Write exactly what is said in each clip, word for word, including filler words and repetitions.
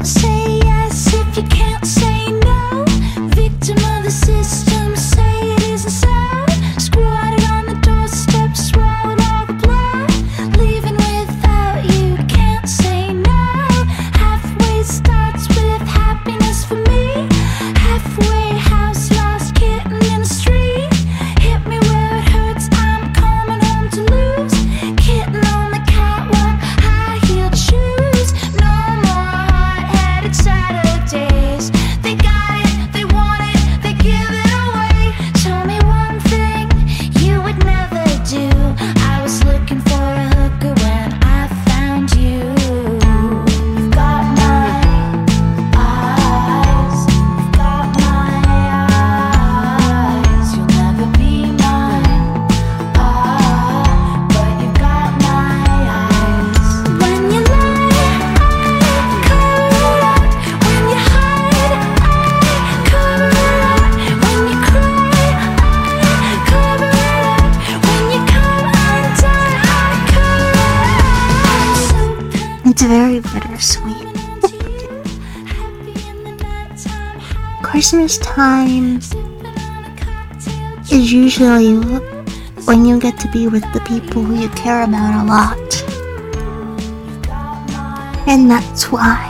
Say yes if you can't say no. Victim of the system, say it isn't so. Squatted on the doorstep, swallowed all the blood. Leaving without you, can't say no. Halfway starts with happiness for me. Halfway house, lost kitten in the street. Hit me where it hurts, I'm coming home to lose. Kitten on the catwalk, high-heeled shoes. No more hard-headed Saturdays. They got it, they want it, they give it away. Tell me one thing you would never do. I was looking for a hooker when I found you. You've got my eyes, you've got my eyes. You'll never be mine, ah, but you've got my eyes. When you lie, I cover it up. When you hide, I cover it up. When you cry, I cover it up. When you come undone, I cover it up. It's very bittersweet. Christmas time is usually when you get to be with the people who you care about a lot. And that's why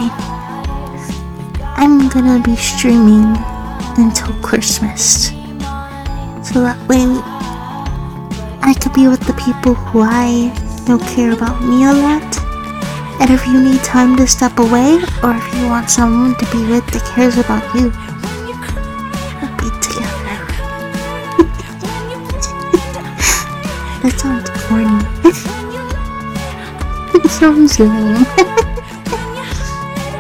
I'm gonna be streaming until Christmas. So that way I could be with the people who I know care about me a lot. And if you need time to step away, or if you want someone to be with that cares about you, we'll be together. That sounds corny. It sounds lame.